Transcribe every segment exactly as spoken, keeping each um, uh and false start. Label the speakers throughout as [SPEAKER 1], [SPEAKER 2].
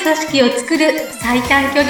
[SPEAKER 1] 組織を作る最短距離。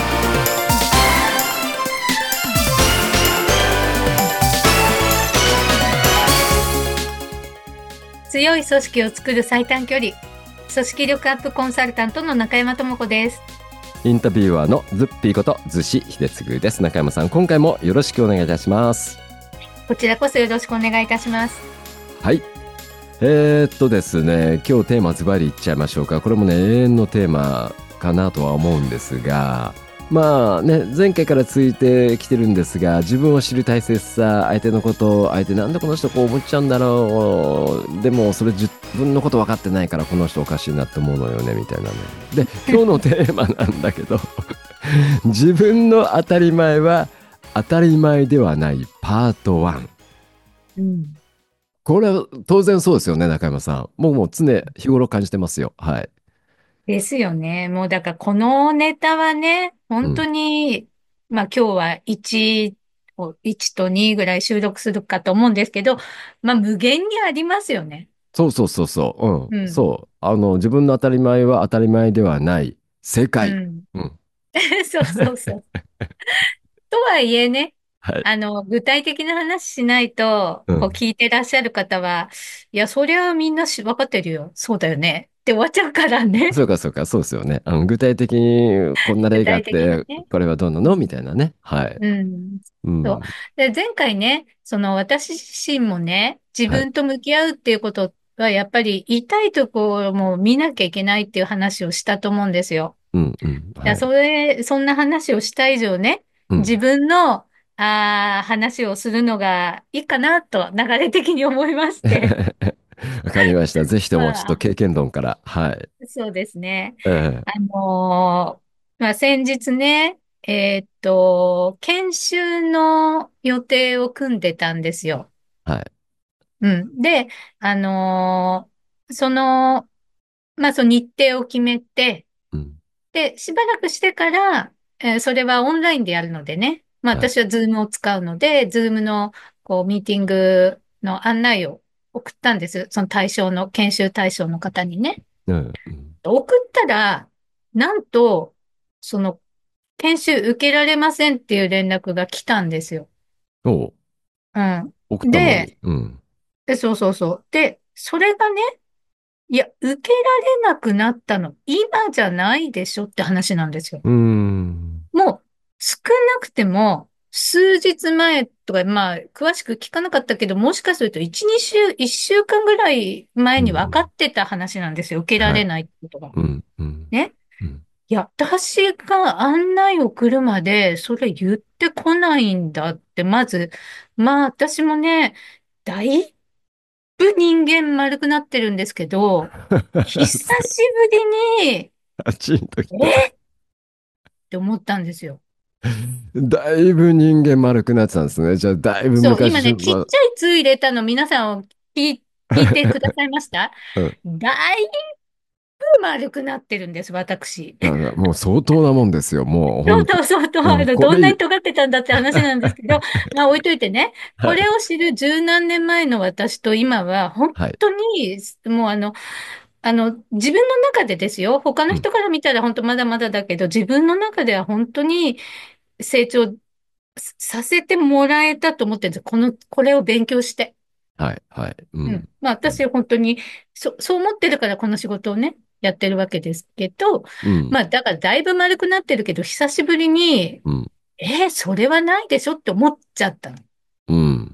[SPEAKER 1] 強い組織を作る最短距離、組織力アップコンサルタントの中山智子です。
[SPEAKER 2] インタビュアーのズッピーこと逗子秀次です。中山さん、今回もよろしくお願いいたします。
[SPEAKER 1] こちらこそよろしくお願いいたします。
[SPEAKER 2] はい、えー、っとですね今日テーマズバリいっちゃいましょうか。これもね永遠のテーマかなとは思うんですが、まあね前回から続いてきてるんですが、自分を知る大切さ、相手のこと相手なんでこの人こう思っちゃうんだろう、でもそれ自分のこと分かってないからこの人おかしいなって思うのよねみたいなね。で今日のテーマなんだけど自分の当たり前は当たり前ではないパートワン、
[SPEAKER 1] うん、
[SPEAKER 2] これは当然そうですよね。中山さんもうもう常日頃感じてますよ。はい。
[SPEAKER 1] ですよね。もうだからこのネタはね、本当
[SPEAKER 2] うん。
[SPEAKER 1] に、まあ今日はいちを、いちとにぐらい収録するかと思うんですけど、まあ無限にありますよね。
[SPEAKER 2] そうそうそうそう。うん。
[SPEAKER 1] うん。
[SPEAKER 2] そう。あの、自分の当たり前は当たり前ではない正解。
[SPEAKER 1] うん。
[SPEAKER 2] うん。
[SPEAKER 1] そうそうそう。とはいえね、
[SPEAKER 2] はい。
[SPEAKER 1] あの、具体的な話しないと、
[SPEAKER 2] うん。
[SPEAKER 1] こう聞いてらっしゃる方は、いや、そりゃみんなし分かってるよ。そうだよね。って終わっちゃうからね。
[SPEAKER 2] そうかそうか、そうですよね。あの具体的にこんな例があっ
[SPEAKER 1] 具体的に
[SPEAKER 2] て、
[SPEAKER 1] ね。
[SPEAKER 2] これはどうなのみたいなね。はい。
[SPEAKER 1] うん。そう。
[SPEAKER 2] うん。
[SPEAKER 1] で、前回ね、その私自身もね、自
[SPEAKER 2] はい。
[SPEAKER 1] 分と向き合うっていうことは、やっぱり痛いところも見なきゃいけないっていう話をしたと思うんですよ。
[SPEAKER 2] うんうん。
[SPEAKER 1] いや、
[SPEAKER 2] はい。
[SPEAKER 1] それ、そんな話をした以上ね、自
[SPEAKER 2] うん。
[SPEAKER 1] 分の、あー話をするのがいいかなと流れ的に思いまして。
[SPEAKER 2] わかりました。ぜひともちょっと
[SPEAKER 1] ま
[SPEAKER 2] 経験論から。はい。
[SPEAKER 1] あ、そうですね。
[SPEAKER 2] ええ。
[SPEAKER 1] あのーまあ、先日ね、えーっと、研修の予定を組んでたんですよ。
[SPEAKER 2] はい。
[SPEAKER 1] うん。で、あのーその、まあ、その日程を決めて、
[SPEAKER 2] うん。
[SPEAKER 1] で、しばらくしてから、えーそれはオンラインでやるのでね。まあ
[SPEAKER 2] はい。
[SPEAKER 1] 私はズームを使うので、ズームのこうミーティングの案内を送ったんです。その対象の、研修対象の方にね。
[SPEAKER 2] うん。うん。
[SPEAKER 1] 送ったら、なんと、その研修受けられませんっていう連絡が来たんですよ。
[SPEAKER 2] おう、
[SPEAKER 1] うん。
[SPEAKER 2] 送ったのに。
[SPEAKER 1] で、
[SPEAKER 2] うん。
[SPEAKER 1] でそうそうそう。で、それがね、いや、受けられなくなったの、今じゃないでしょって話なんですよ。
[SPEAKER 2] うーん。
[SPEAKER 1] もう少なくても数日前とか、まあ、詳しく聞かなかったけど、もしかするといち、に週、いっしゅうかんぐらい前
[SPEAKER 2] うん。
[SPEAKER 1] に分かってた話なんですよ。受けら
[SPEAKER 2] はい。
[SPEAKER 1] れないってことが。
[SPEAKER 2] うん。うん。
[SPEAKER 1] ね。
[SPEAKER 2] うん。
[SPEAKER 1] いや、私が案内を送るまで、それ言ってこないんだって、まず、まあ、私もね、だいぶ人間丸くなってるんですけど、久しぶりに、
[SPEAKER 2] パチンときた。
[SPEAKER 1] えっって思ったんですよ。
[SPEAKER 2] だいぶ人間丸くなってたんですね。じゃあ、だいぶ
[SPEAKER 1] そう、今
[SPEAKER 2] 昔、
[SPEAKER 1] ね、ちっ
[SPEAKER 2] ま
[SPEAKER 1] ちゃい「つ」入れたの皆さん聞い、聞いてくださいました？
[SPEAKER 2] うん。
[SPEAKER 1] だいぶ丸くなってるんです、私。
[SPEAKER 2] だからもう相当なもんですよ。もう
[SPEAKER 1] そう
[SPEAKER 2] 本当。
[SPEAKER 1] そうそうと、あ
[SPEAKER 2] うん。
[SPEAKER 1] の、
[SPEAKER 2] これ、
[SPEAKER 1] どんなに尖ってたんだって話なんですけど、まあ置いといてね、これ
[SPEAKER 2] はい。
[SPEAKER 1] を知る十何年前の私と今は、本
[SPEAKER 2] はい。
[SPEAKER 1] 当に、もうあの、あの、自分の中でですよ、他の
[SPEAKER 2] うん。
[SPEAKER 1] 人から見たら本当まだまだだけど、自分の中では本当に成長させてもらえたと思ってるんですよ。この、これを勉強して。
[SPEAKER 2] はい。はい。う
[SPEAKER 1] うん。
[SPEAKER 2] ん。
[SPEAKER 1] まあ
[SPEAKER 2] うん。
[SPEAKER 1] 私は本当に、そ、そう思ってるからこの仕事をね、やってるわけですけど、
[SPEAKER 2] うん。
[SPEAKER 1] まあだからだいぶ丸くなってるけど、久しぶりに、
[SPEAKER 2] うん。
[SPEAKER 1] えーそれはないでしょって思っちゃったの。
[SPEAKER 2] うん。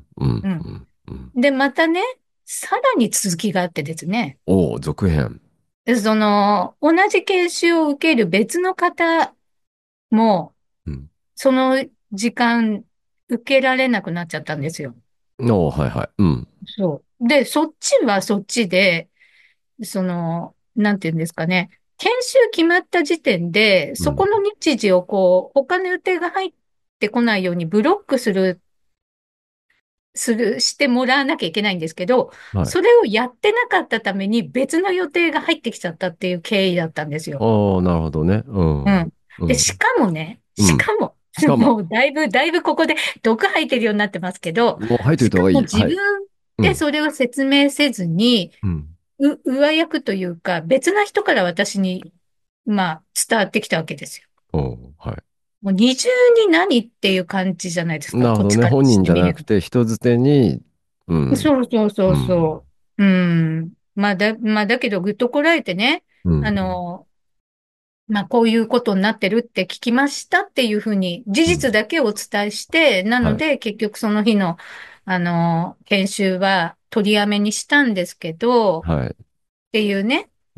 [SPEAKER 2] うん。
[SPEAKER 1] うん。
[SPEAKER 2] うん。うん。
[SPEAKER 1] で、またね、さらに続きがあってですね、
[SPEAKER 2] おお、続編。
[SPEAKER 1] でその、同じ研修を受ける別の方も、
[SPEAKER 2] うん。
[SPEAKER 1] その時間受けられなくなっちゃったんですよ。
[SPEAKER 2] おお、はいはい。うん。
[SPEAKER 1] そう。で、そっちはそっちで、その、なんていうんですかね。研修決まった時点で、
[SPEAKER 2] うん。
[SPEAKER 1] そこの日時をこう、他の予定が入ってこないようにブロックする、する、してもらわなきゃいけないんですけど、
[SPEAKER 2] はい。
[SPEAKER 1] それをやってなかったために別の予定が入ってきちゃったっていう経緯だったんですよ。
[SPEAKER 2] ああ、なるほどね。うん。
[SPEAKER 1] うん。で、
[SPEAKER 2] うん。
[SPEAKER 1] しかもね、
[SPEAKER 2] うん。
[SPEAKER 1] しかも、
[SPEAKER 2] しかも、
[SPEAKER 1] もうだいぶ、だいぶここで毒吐いてるようになってますけど、
[SPEAKER 2] もう入っとい
[SPEAKER 1] しか
[SPEAKER 2] た方がいい。
[SPEAKER 1] も自分
[SPEAKER 2] はい。うん。
[SPEAKER 1] でそれを説明せずに、
[SPEAKER 2] うん。
[SPEAKER 1] う、上役というか、別な人から私にまあ、伝わってきたわけですよ。
[SPEAKER 2] おう、はい。
[SPEAKER 1] もう二重に何っていう感じじゃないですか。
[SPEAKER 2] なるほどね。
[SPEAKER 1] こっちから
[SPEAKER 2] 本人じゃ
[SPEAKER 1] してみれば。
[SPEAKER 2] なくて、人づてに、うん、
[SPEAKER 1] そうそうそう
[SPEAKER 2] うん、
[SPEAKER 1] そう。うん。まあだ、まあだけどぐっとこらえてね、あ
[SPEAKER 2] うん、
[SPEAKER 1] の、まあこういうことになってるって聞きましたっていうふうに事
[SPEAKER 2] うん。
[SPEAKER 1] 実だけをお伝えして、な
[SPEAKER 2] はい、
[SPEAKER 1] ので結局その日の、あの、研修は取りやめにしたんですけど、
[SPEAKER 2] はい。
[SPEAKER 1] っていうね、
[SPEAKER 2] うん、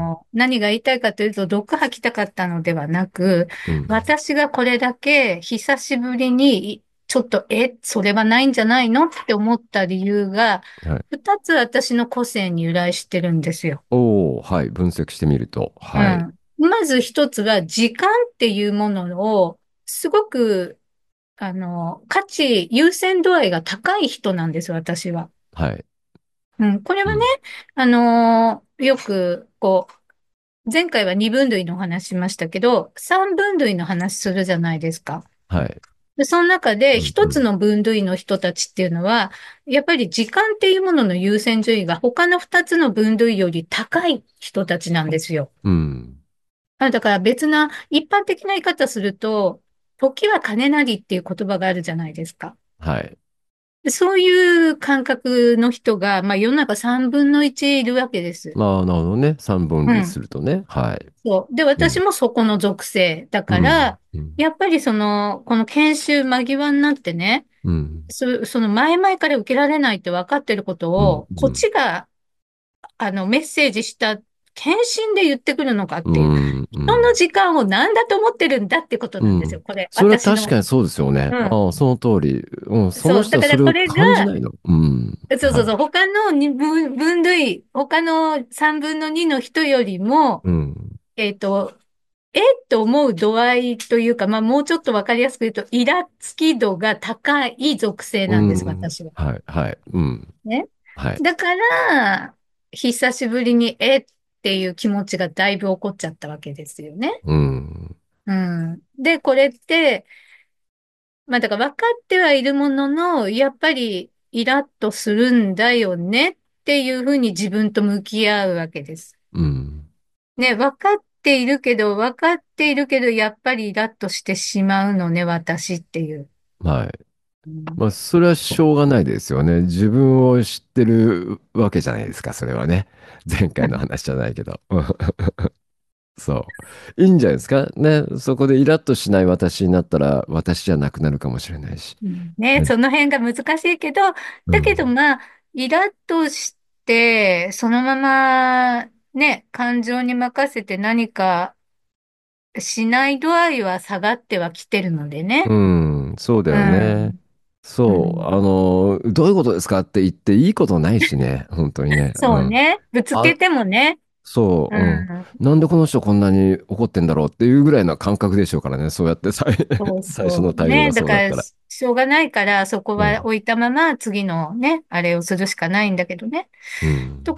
[SPEAKER 1] あの、何が言いたいかというと、毒吐きたかったのではなく、
[SPEAKER 2] うん、
[SPEAKER 1] 私がこれだけ久しぶりに、ちょっと、え、それはないんじゃないのって思った理由が、
[SPEAKER 2] はい。
[SPEAKER 1] 二つ私の個性に由来してるんですよ。
[SPEAKER 2] おお、はい。分析してみると、はい、
[SPEAKER 1] うん。まず一つは、時間っていうものを、すごく、あの、価値、優先度合いが高い人なんです、私は。
[SPEAKER 2] はい。
[SPEAKER 1] うん。これはね、
[SPEAKER 2] うん、
[SPEAKER 1] あのよく、こう、前回は二分類のお話しましたけど、三分類の話するじゃないですか。
[SPEAKER 2] はい。
[SPEAKER 1] で、その中で
[SPEAKER 2] うん、うん、
[SPEAKER 1] 一つの分類の人たちっていうのは、やっぱり時間っていうものの優先順位が他の二つの分類より高い人たちなんですよ。
[SPEAKER 2] うん、
[SPEAKER 1] あ、だから別な一般的な言い方すると、時は金なりっていう言葉があるじゃないですか。
[SPEAKER 2] はい。
[SPEAKER 1] でそういう感覚の人が、まあ世の中三分の一いるわけです。
[SPEAKER 2] まあ、なるほどね。三分類す
[SPEAKER 1] うん。
[SPEAKER 2] るとね。はい。
[SPEAKER 1] そう。で、
[SPEAKER 2] うん、
[SPEAKER 1] 私もそこの属性だ
[SPEAKER 2] うん、
[SPEAKER 1] から、
[SPEAKER 2] うん、
[SPEAKER 1] やっぱりその、この研修間際になってね、
[SPEAKER 2] うん、
[SPEAKER 1] そ、その前々から受けられないって分かってること
[SPEAKER 2] うん、
[SPEAKER 1] を、こっ
[SPEAKER 2] うん、
[SPEAKER 1] ちが、あの、メッセージした、検診で言ってくるのかっ
[SPEAKER 2] う
[SPEAKER 1] ていう。
[SPEAKER 2] ん、う
[SPEAKER 1] 人の
[SPEAKER 2] ん。
[SPEAKER 1] 時間を何だと思ってるんだってことなんですよ。
[SPEAKER 2] うん。
[SPEAKER 1] これ、
[SPEAKER 2] それは
[SPEAKER 1] 私の。
[SPEAKER 2] 確かにそうですよね。
[SPEAKER 1] うん。
[SPEAKER 2] ああ、その通り。うん、その
[SPEAKER 1] そう。
[SPEAKER 2] 人はそれを
[SPEAKER 1] だからそれが、
[SPEAKER 2] 感じないの。うん。はい。
[SPEAKER 1] そうそうそう。他のに分、分類、他のさんぶんのにの人よりも、
[SPEAKER 2] うん。
[SPEAKER 1] えっと、えって思う度合いというか、まあもうちょっとわかりやすく言うと、イラつき度が高い属性
[SPEAKER 2] う
[SPEAKER 1] なんです、
[SPEAKER 2] ん。
[SPEAKER 1] 私は。
[SPEAKER 2] はい、はい。うん。
[SPEAKER 1] ね。
[SPEAKER 2] はい。
[SPEAKER 1] だから、久しぶりにえっていう気持ちがだいぶ起こっちゃったわけですよね。
[SPEAKER 2] うん。
[SPEAKER 1] うん。で、これって、まあだから分かってはいるものの、やっぱりイラッとするんだよねっていうふうに自分と向き合うわけです。
[SPEAKER 2] うん。
[SPEAKER 1] ね、分かっているけど、分かっているけど、やっぱりイラッとしてしまうのね、私っていう。
[SPEAKER 2] はい。
[SPEAKER 1] うん、
[SPEAKER 2] まあ、それはしょうがないですよね。自分を知ってるわけじゃないですか、それはね。前回の話じゃないけど。うん。そう。いいんじゃないですか。ね。そこでイラッとしない私になったら、私じゃなくなるかもしれないし。
[SPEAKER 1] うんね、
[SPEAKER 2] ね。
[SPEAKER 1] その辺が難しいけど、だけど
[SPEAKER 2] うん。
[SPEAKER 1] まあ、イラッとして、そのまま、ね、感情に任せて何かしない度合いは下がってはきてるのでね。
[SPEAKER 2] うん、そうだ
[SPEAKER 1] う
[SPEAKER 2] よね。
[SPEAKER 1] ん。う
[SPEAKER 2] そう、
[SPEAKER 1] ん。
[SPEAKER 2] あの、どういうことですかって言っていいことないしね、本当にね。うん。
[SPEAKER 1] そうね。ぶつけ
[SPEAKER 2] あ、
[SPEAKER 1] てもね。
[SPEAKER 2] そ
[SPEAKER 1] う
[SPEAKER 2] う、うん。
[SPEAKER 1] ん。
[SPEAKER 2] なんでこの人こんなに怒ってんだろうっていうぐらいの感覚でしょうからね、そうやって最、
[SPEAKER 1] そう
[SPEAKER 2] 最初の
[SPEAKER 1] そう。ね。
[SPEAKER 2] 対応が
[SPEAKER 1] だから、
[SPEAKER 2] そうだったら。
[SPEAKER 1] ししょうがないから、そこ
[SPEAKER 2] うん。
[SPEAKER 1] は置いたまま、次のね、あれをするしかないんだけどね。
[SPEAKER 2] うん。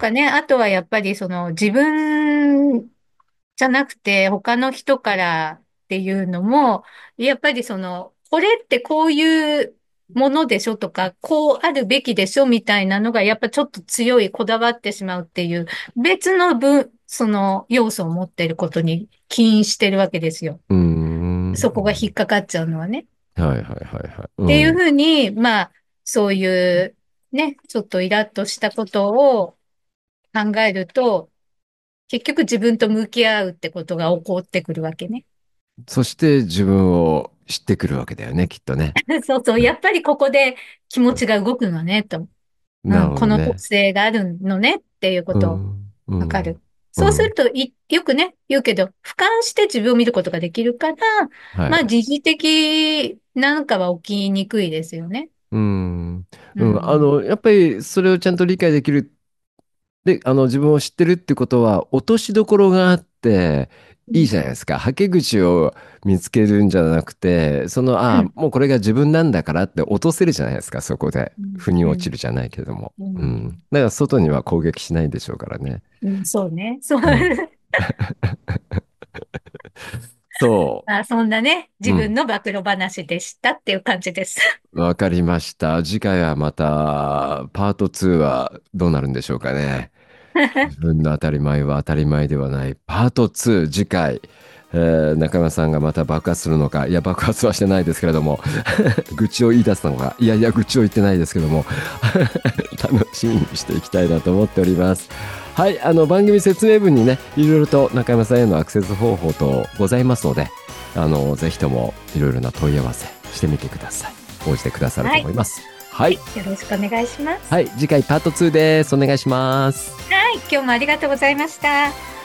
[SPEAKER 1] とかね、あとはやっぱり、その、自分じゃなくて、他の人からっていうのも、やっぱりその、これってこういうものでしょとか、こうあるべきでしょみたいなのが、やっぱちょっと強い、こだわってしまうっていう、別の分、その要素を持っていることに起因してるわけですよ。
[SPEAKER 2] うーん。
[SPEAKER 1] そこが引っかかっちゃうのはね。
[SPEAKER 2] はいはいはいはい。う
[SPEAKER 1] っていうふ
[SPEAKER 2] ん。
[SPEAKER 1] うに、まあ、そういうね、ちょっとイラッとしたことを考えると、結局自分と向き合うってことが起こってくるわけね。
[SPEAKER 2] そして自分を知ってくるわけだよね、きっとね。
[SPEAKER 1] そうそう。
[SPEAKER 2] うん。
[SPEAKER 1] やっぱりここで気持ちが動くのね、と。う
[SPEAKER 2] なる
[SPEAKER 1] ん、この特
[SPEAKER 2] ほどね。
[SPEAKER 1] 性があるのねっていうこ
[SPEAKER 2] う
[SPEAKER 1] と
[SPEAKER 2] ん。う
[SPEAKER 1] わかる。
[SPEAKER 2] ん。う
[SPEAKER 1] そうする
[SPEAKER 2] ん。
[SPEAKER 1] とい、よくね、言うけど、俯瞰して自分を見ることができるから、まあ、
[SPEAKER 2] はい。
[SPEAKER 1] 時事的なんかは起きにくいですよね。
[SPEAKER 2] うん。
[SPEAKER 1] う
[SPEAKER 2] うん。あ
[SPEAKER 1] ん。
[SPEAKER 2] の、やっぱりそれをちゃんと理解できる。で、あの、自分を知ってるってことは、落としどころがあって、いい
[SPEAKER 1] うん。
[SPEAKER 2] じゃないですか。はけ口を見つけるんじゃなくて、その、ああ、
[SPEAKER 1] うん。
[SPEAKER 2] もうこれが自分なんだからって落とせるじゃないですか、そこで。
[SPEAKER 1] うん。
[SPEAKER 2] 腑に
[SPEAKER 1] うん。
[SPEAKER 2] 落ちるじゃないけれども。
[SPEAKER 1] うん。
[SPEAKER 2] うん。だから外には攻撃しないでしょうからね。
[SPEAKER 1] うんそうね。そう。
[SPEAKER 2] うん。そ
[SPEAKER 1] あ、そんなね、
[SPEAKER 2] う。
[SPEAKER 1] 自
[SPEAKER 2] うん。
[SPEAKER 1] 分の暴露話でしたっていう感じです。
[SPEAKER 2] わかりました。次回はまた、パートツーはどうなるんでしょうかね。 自分の当たり前は当たり前ではない。パートツー、次回。えー中山さんがまた爆発するのか。いや、爆発はしてないですけれども。愚痴を言い出すのか。いやいや、愚痴を言ってないですけども。楽しみにしていきたいなと思っております。はい、あの番組説明文にね、いろいろと中山さんへのアクセス方法とございますので、あのぜひともいろいろな問い合わせしてみてください。応じてくださると思います。はい、
[SPEAKER 1] よろしくお願いします。
[SPEAKER 2] はい、次回パートツーです。お願いします。
[SPEAKER 1] はい、今日もありがとうございました。